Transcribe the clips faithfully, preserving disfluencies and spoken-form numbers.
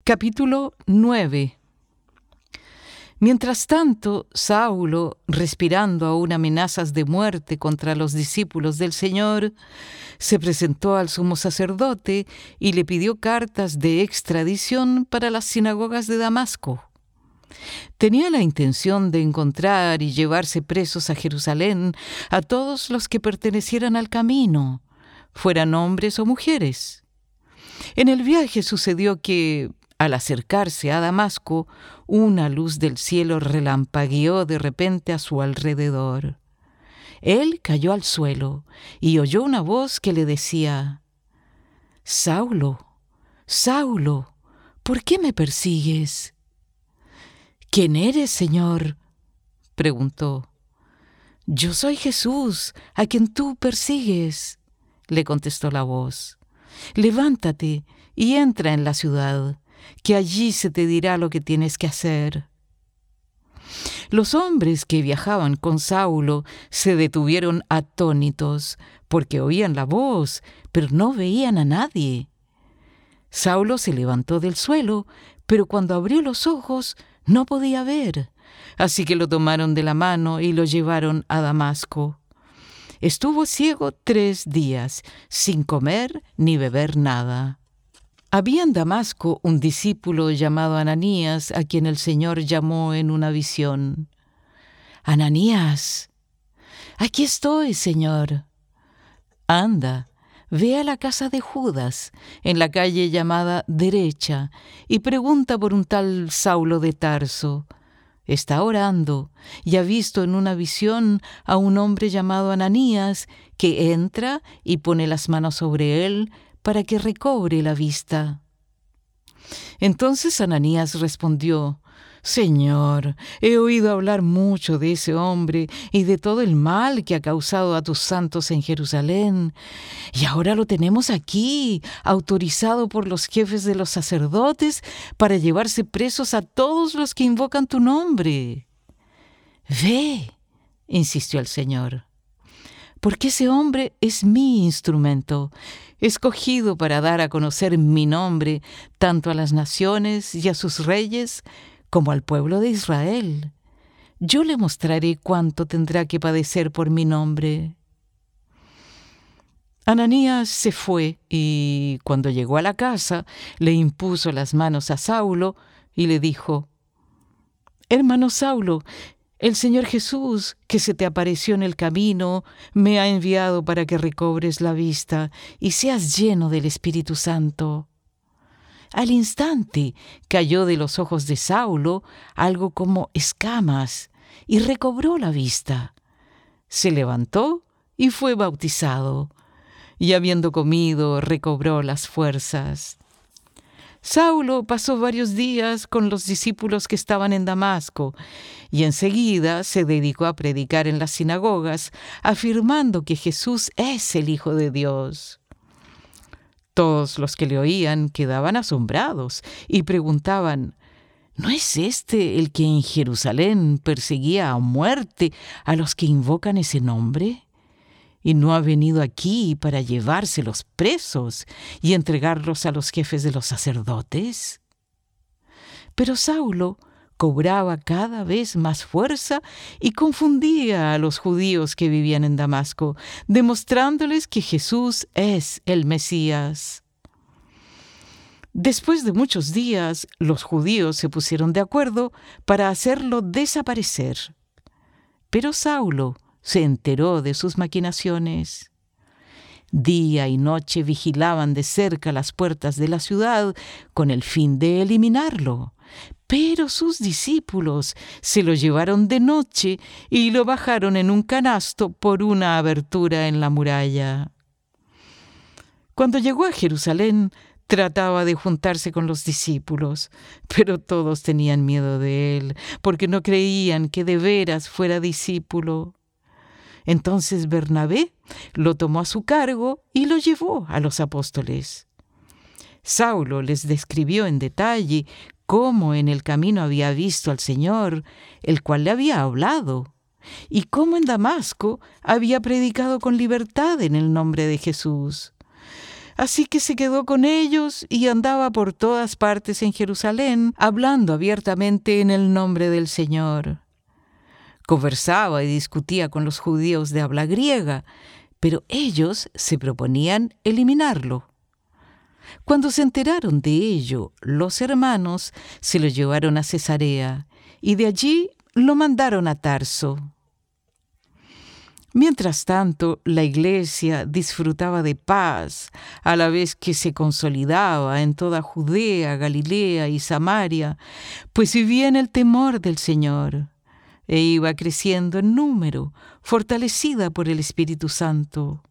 Capítulo nueve. Mientras tanto, Saulo, respirando aún amenazas de muerte contra los discípulos del Señor, se presentó al sumo sacerdote y le pidió cartas de extradición para las sinagogas de Damasco. Tenía la intención de encontrar y llevarse presos a Jerusalén a todos los que pertenecieran al camino, fueran hombres o mujeres. En el viaje sucedió que, al acercarse a Damasco, una luz del cielo relampagueó de repente a su alrededor. Él cayó al suelo y oyó una voz que le decía: «Saulo, Saulo, ¿por qué me persigues?» «¿Quién eres, Señor?», preguntó. «Yo soy Jesús, a quien tú persigues», le contestó la voz. «Levántate y entra en la ciudad, que allí se te dirá lo que tienes que hacer». Los hombres que viajaban con Saulo se detuvieron atónitos, porque oían la voz, pero no veían a nadie. Saulo se levantó del suelo, pero cuando abrió los ojos no podía ver, así que lo tomaron de la mano y lo llevaron a Damasco. Estuvo ciego tres días, sin comer ni beber nada. Había en Damasco un discípulo llamado Ananías, a quien el Señor llamó en una visión. «Ananías». «Aquí estoy, Señor». «Anda, ve a la casa de Judas, en la calle llamada Derecha, y pregunta por un tal Saulo de Tarso. Está orando y ha visto en una visión a un hombre llamado Ananías que entra y pone las manos sobre él para que recobre la vista». Entonces Ananías respondió: «Señor, he oído hablar mucho de ese hombre y de todo el mal que ha causado a tus santos en Jerusalén. Y ahora lo tenemos aquí, autorizado por los jefes de los sacerdotes para llevarse presos a todos los que invocan tu nombre». «Ve», insistió el Señor, «porque ese hombre es mi instrumento, escogido para dar a conocer mi nombre tanto a las naciones y a sus reyes como al pueblo de Israel. Yo le mostraré cuánto tendrá que padecer por mi nombre». Ananías se fue y, cuando llegó a la casa, le impuso las manos a Saulo y le dijo: «Hermano Saulo, el Señor Jesús, que se te apareció en el camino, me ha enviado para que recobres la vista y seas lleno del Espíritu Santo». Al instante cayó de los ojos de Saulo algo como escamas y recobró la vista. Se levantó y fue bautizado, y habiendo comido recobró las fuerzas. Saulo pasó varios días con los discípulos que estaban en Damasco, y enseguida se dedicó a predicar en las sinagogas, afirmando que Jesús es el Hijo de Dios. Todos los que le oían quedaban asombrados y preguntaban: ¿no es este el que en Jerusalén perseguía a muerte a los que invocan ese nombre? ¿Y no ha venido aquí para llevárselos presos y entregarlos a los jefes de los sacerdotes? Pero Saulo cobraba cada vez más fuerza y confundía a los judíos que vivían en Damasco, demostrándoles que Jesús es el Mesías. Después de muchos días, los judíos se pusieron de acuerdo para hacerlo desaparecer. Pero Saulo se enteró de sus maquinaciones. Día y noche vigilaban de cerca las puertas de la ciudad con el fin de eliminarlo. Pero sus discípulos se lo llevaron de noche y lo bajaron en un canasto por una abertura en la muralla. Cuando llegó a Jerusalén, trataba de juntarse con los discípulos, pero todos tenían miedo de él, porque no creían que de veras fuera discípulo. Entonces Bernabé lo tomó a su cargo y lo llevó a los apóstoles. Saulo les describió en detalle cómo en el camino había visto al Señor, el cual le había hablado, y cómo en Damasco había predicado con libertad en el nombre de Jesús. Así que se quedó con ellos y andaba por todas partes en Jerusalén, hablando abiertamente en el nombre del Señor. Conversaba y discutía con los judíos de habla griega, pero ellos se proponían eliminarlo. Cuando se enteraron de ello, los hermanos se lo llevaron a Cesarea y de allí lo mandaron a Tarso. Mientras tanto, la iglesia disfrutaba de paz, a la vez que se consolidaba en toda Judea, Galilea y Samaria, pues vivía en el temor del Señor, e iba creciendo en número, fortalecida por el Espíritu Santo.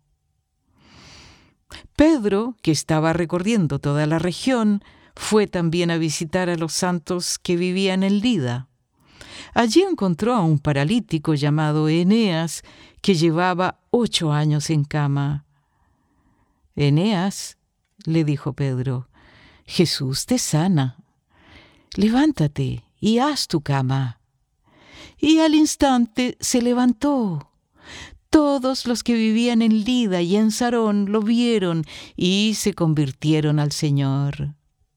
Pedro, que estaba recorriendo toda la región, fue también a visitar a los santos que vivían en Lida. Allí encontró a un paralítico llamado Eneas, que llevaba ocho años en cama. «Eneas», le dijo Pedro, «Jesús te sana. Levántate y haz tu cama». Y al instante se levantó. Todos los que vivían en Lida y en Sarón lo vieron y se convirtieron al Señor.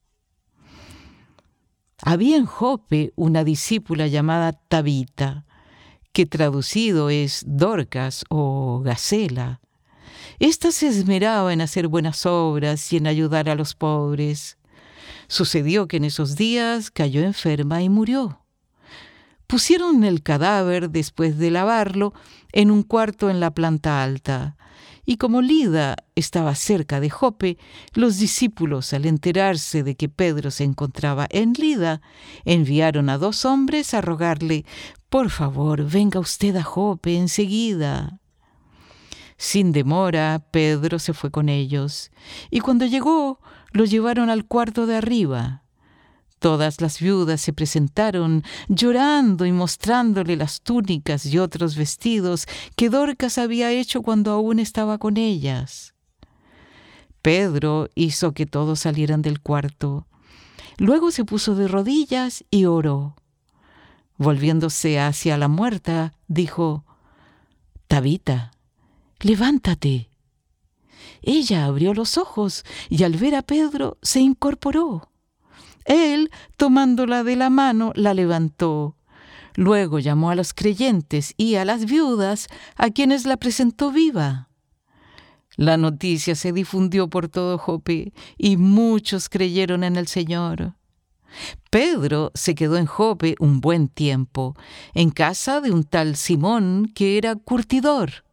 Había en Jope una discípula llamada Tabita, que traducido es Dorcas o Gacela. Esta se esmeraba en hacer buenas obras y en ayudar a los pobres. Sucedió que en esos días cayó enferma y murió. Pusieron el cadáver, después de lavarlo, en un cuarto en la planta alta. Y como Lida estaba cerca de Jope, los discípulos, al enterarse de que Pedro se encontraba en Lida, enviaron a dos hombres a rogarle: «Por favor, venga usted a Jope enseguida». Sin demora, Pedro se fue con ellos, y cuando llegó, lo llevaron al cuarto de arriba. Todas las viudas se presentaron, llorando y mostrándole las túnicas y otros vestidos que Dorcas había hecho cuando aún estaba con ellas. Pedro hizo que todos salieran del cuarto. Luego se puso de rodillas y oró. Volviéndose hacia la muerta, dijo: «Tabita, levántate». Ella abrió los ojos y al ver a Pedro se incorporó. Él, tomándola de la mano, la levantó. Luego llamó a los creyentes y a las viudas, a quienes la presentó viva. La noticia se difundió por todo Jope y muchos creyeron en el Señor. Pedro se quedó en Jope un buen tiempo, en casa de un tal Simón que era curtidor.